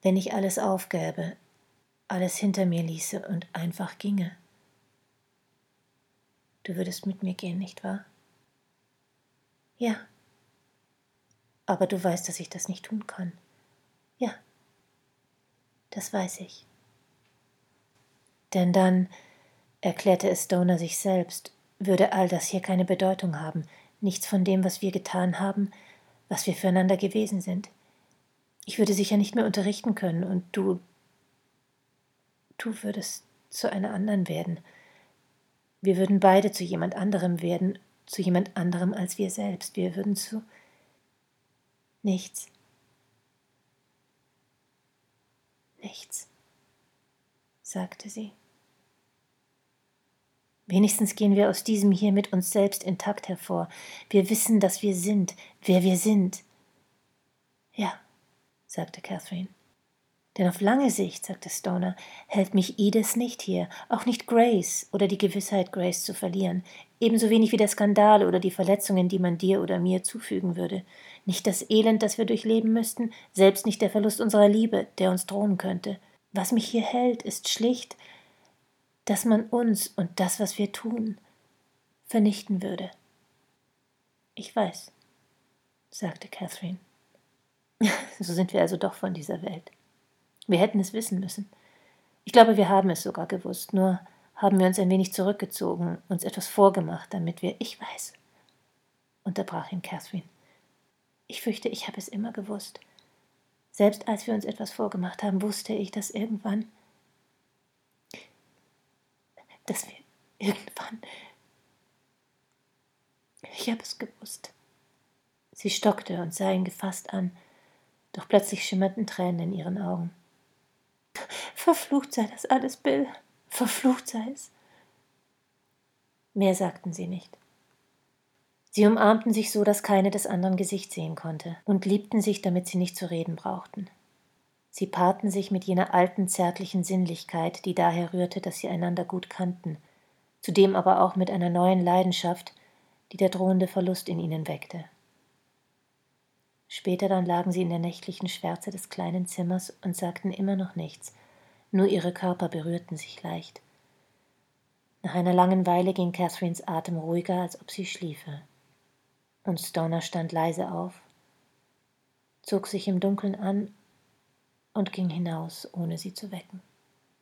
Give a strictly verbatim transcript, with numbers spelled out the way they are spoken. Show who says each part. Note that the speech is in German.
Speaker 1: Wenn ich alles aufgäbe, alles hinter mir ließe und einfach ginge. Du würdest mit mir gehen, nicht wahr? Ja. Aber du weißt, dass ich das nicht tun kann. Ja. Das weiß ich. Denn dann, erklärte es Stoner sich selbst, würde all das hier keine Bedeutung haben, nichts von dem, was wir getan haben, was wir füreinander gewesen sind. Ich würde sicher nicht mehr unterrichten können und du, du würdest zu einer anderen werden. Wir würden beide zu jemand anderem werden, zu jemand anderem als wir selbst. Wir würden zu nichts. Nichts, sagte sie. Wenigstens gehen wir aus diesem hier mit uns selbst intakt hervor. Wir wissen, dass wir sind, wer wir sind. Ja, sagte Catherine. Denn auf lange Sicht, sagte Stoner, hält mich Edith nicht hier, auch nicht Grace oder die Gewissheit, Grace zu verlieren, ebenso wenig wie der Skandal oder die Verletzungen, die man dir oder mir zufügen würde. Nicht das Elend, das wir durchleben müssten, selbst nicht der Verlust unserer Liebe, der uns drohen könnte. Was mich hier hält, ist schlicht, dass man uns und das, was wir tun, vernichten würde. Ich weiß, sagte Catherine. So sind wir also doch von dieser Welt. Wir hätten es wissen müssen. Ich glaube, wir haben es sogar gewusst, nur haben wir uns ein wenig zurückgezogen, uns etwas vorgemacht, damit wir, ich weiß, unterbrach ihn Catherine. Ich fürchte, ich habe es immer gewusst. Selbst als wir uns etwas vorgemacht haben, wusste ich, dass irgendwann, dass wir irgendwann, ich habe es gewusst. Sie stockte und sah ihn gefasst an, doch plötzlich schimmerten Tränen in ihren Augen. Verflucht sei das alles, Bill. Verflucht sei es. Mehr sagten sie nicht. Sie umarmten sich so, dass keine des anderen Gesicht sehen konnte, und liebten sich, damit sie nicht zu reden brauchten. Sie paarten sich mit jener alten, zärtlichen Sinnlichkeit, die daher rührte, dass sie einander gut kannten, zudem aber auch mit einer neuen Leidenschaft, die der drohende Verlust in ihnen weckte. Später dann lagen sie in der nächtlichen Schwärze des kleinen Zimmers und sagten immer noch nichts, nur ihre Körper berührten sich leicht. Nach einer langen Weile ging Catherines Atem ruhiger, als ob sie schliefe. Und Stoner stand leise auf, zog sich im Dunkeln an und ging hinaus, ohne sie zu wecken.